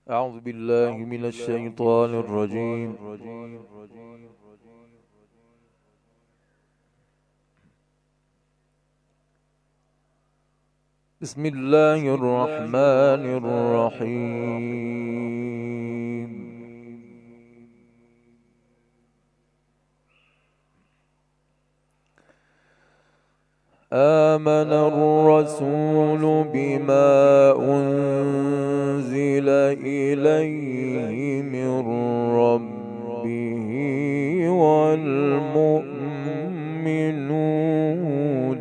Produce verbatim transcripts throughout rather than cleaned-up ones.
أعوذ بالله من الشيطان الرجيم. بسم الله الرحمن الرحيم. آمن الرسول بما أنزل إليه من ربه والمؤمنون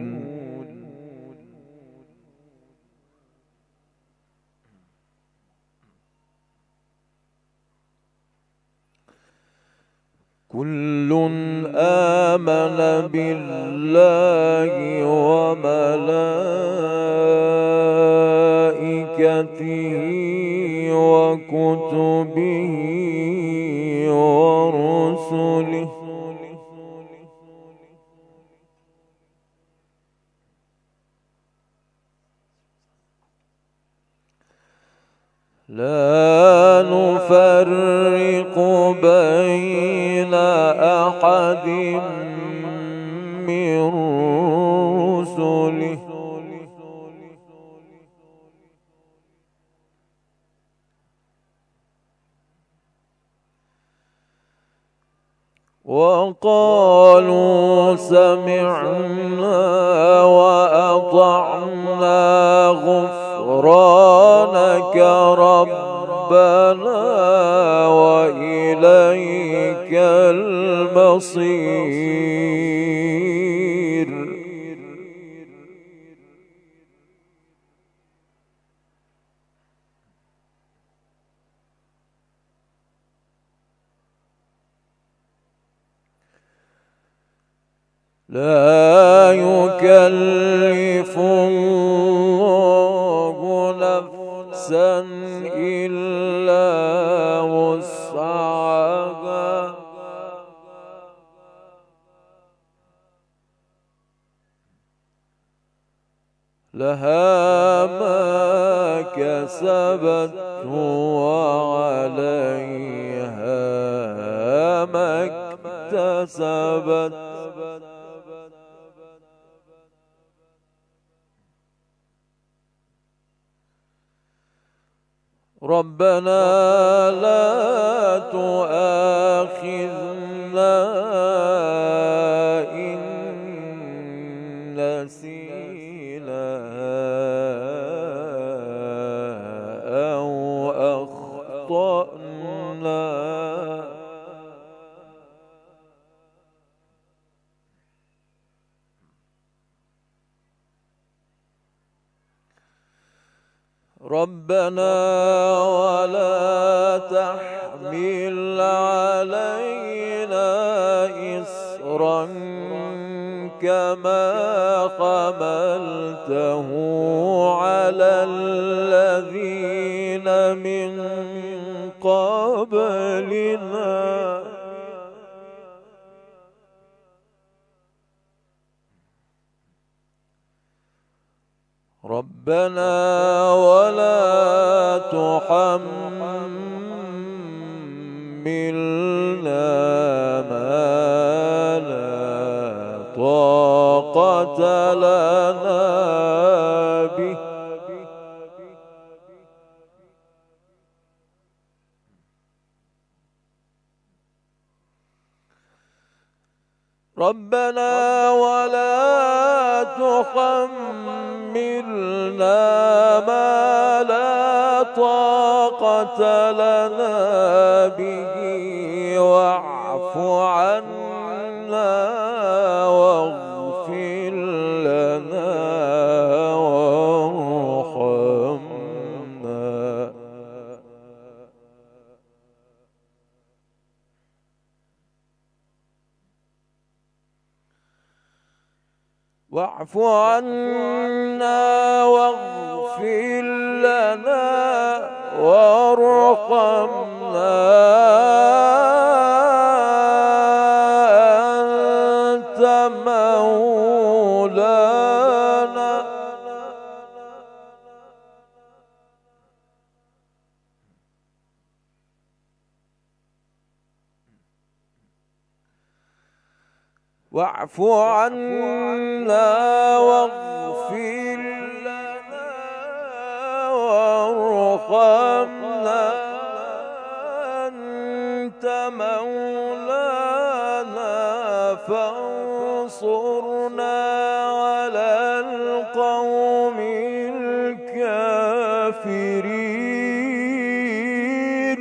كل آمن بالله وملائكته وكتبه ورسله لا نفرق بين أحد من رسله وقالوا سمعنا وأطعنا غفرانك ربنا وإليك المصير. لا يكلف الله نفسا إلا وسعها لها ما كسبت وعليها ما اكتسبت. ربنا لا تؤاخذنا إن نسينا أو أخطأنا. ربنا ولا تحمل علينا إصرا كما حملته على الذين من قبلنا. ربنا ولا تحملنا ما لا طاقة لنا به. ربنا ولا تحملنا ما لا طاقة لنا به واعف عنا واغفر لنا وارحمنا. واعف عنا واغفر لنا وارحمنا أنت مولانا. واعف عنا واغفر لنا وارحمنا أنت مولانا فانصرنا على القوم الكافرين.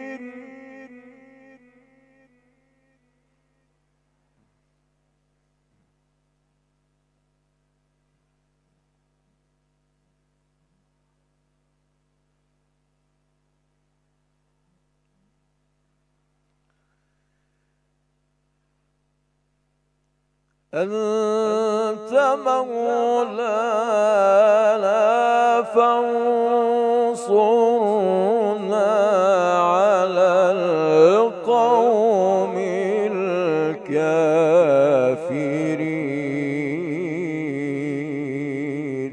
أنت مولانا فانصرنا على القوم الكافرين.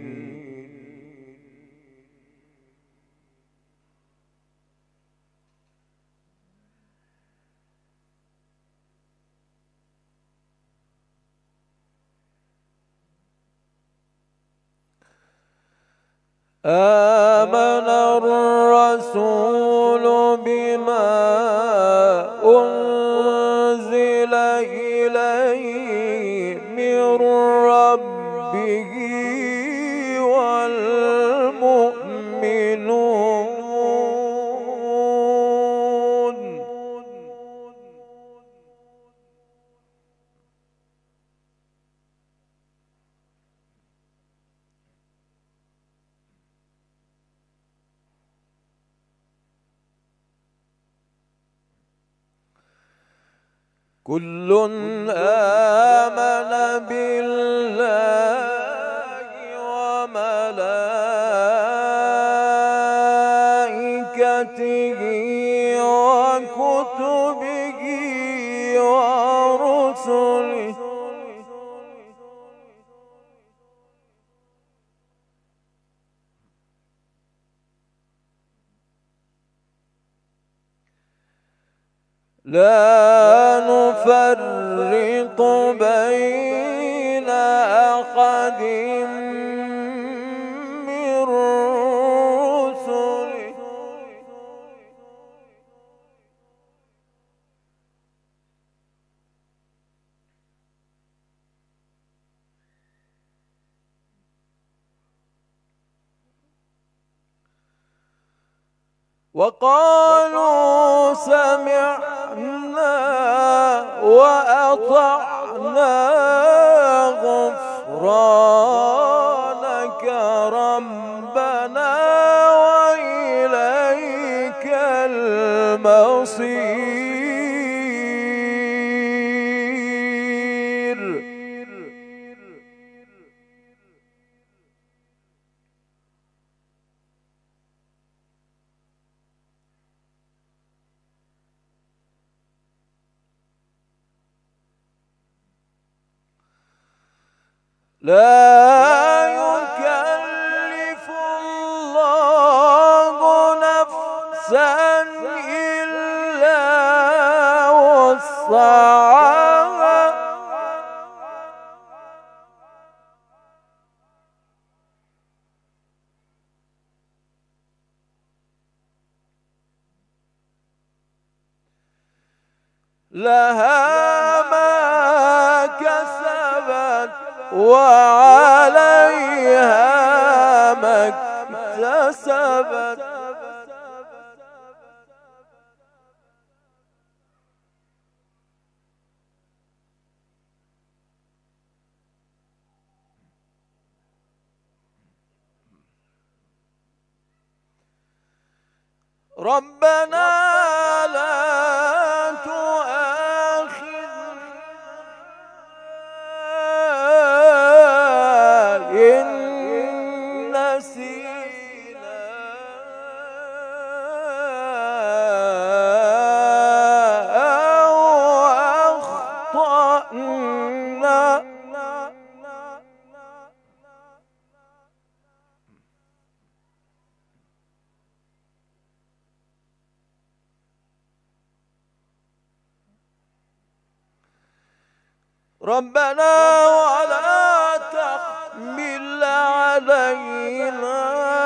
آمن الرسول بما أنزل إليه من ربه والمؤمنون كل آمن بالله وملائكته وكتبه ورسله لا نفرق بين أحد من رسله وقالوا سمعنا وأطعنا غفرانك ربنا وإليك المصير. لا يكلف الله نفسا إلا وسعها لها ما كسبت وعليها ما اكتسبت ربنا لا إن نسينا أو أخطأنا ربنا ولا تحمل علينا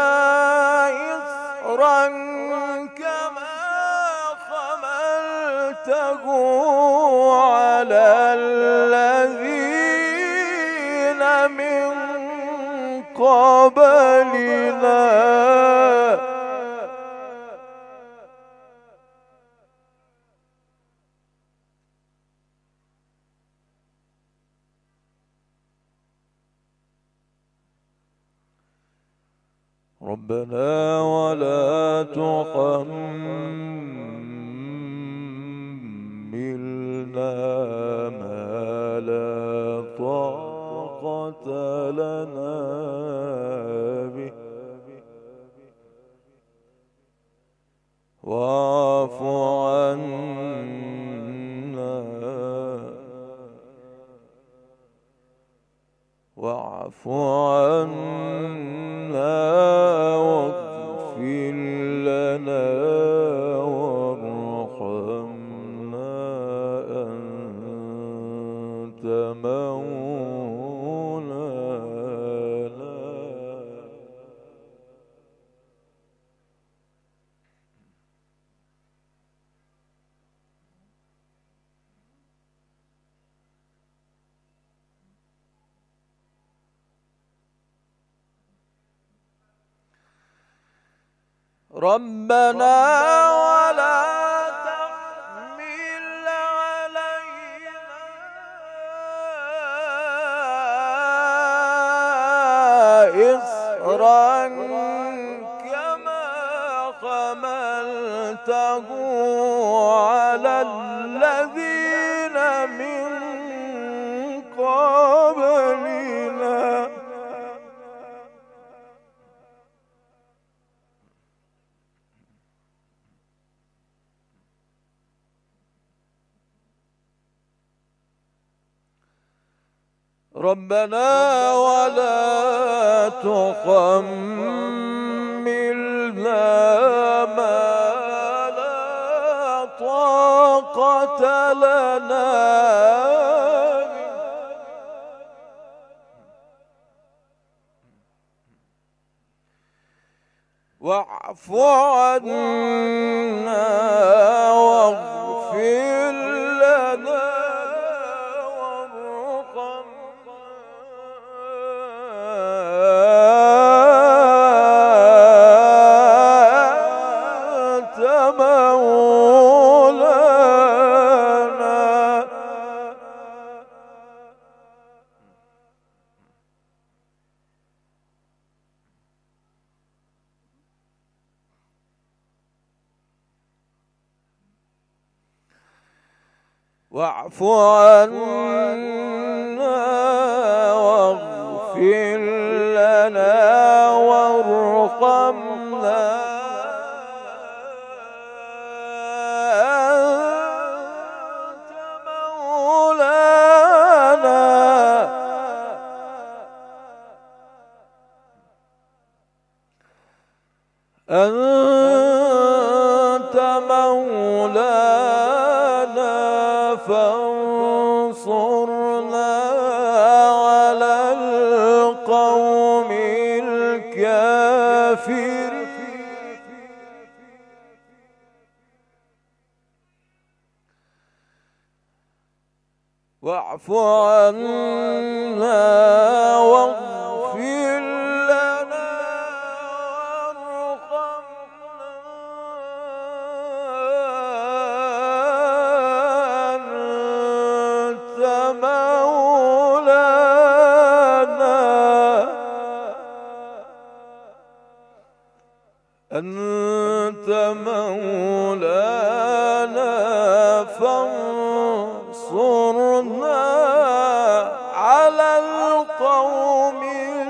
إصرا كما حملته على الذين من قبلنا ربنا ولا تحملنا ما لا طاقة لنا به واعف عنا واعف عنا واغفر لنا وارحمنا أنت مولانا ربنا ولا تحمل علينا إصرا كما حملته على الذين من قبلنا ربنا ولا تحملنا ما لا طاقة لنا واعف عنا واغفر لنا واعف عنا واغفر لنا وارحمنا أنت مولانا أنت مولانا فانصرنا على القوم الكافرين واعف عنا واغفر لنا أنت مولانا فانصرنا على القوم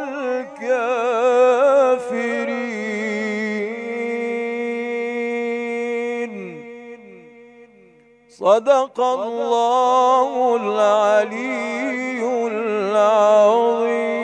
الكافرين صدق الله العلي العظيم.